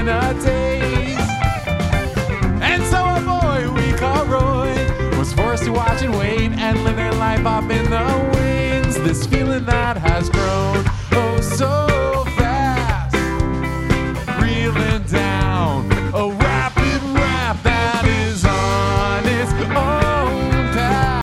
in a daze. And so a boy we call Roy was forced to watch and wait and live their life up in the wings. This feeling that has grown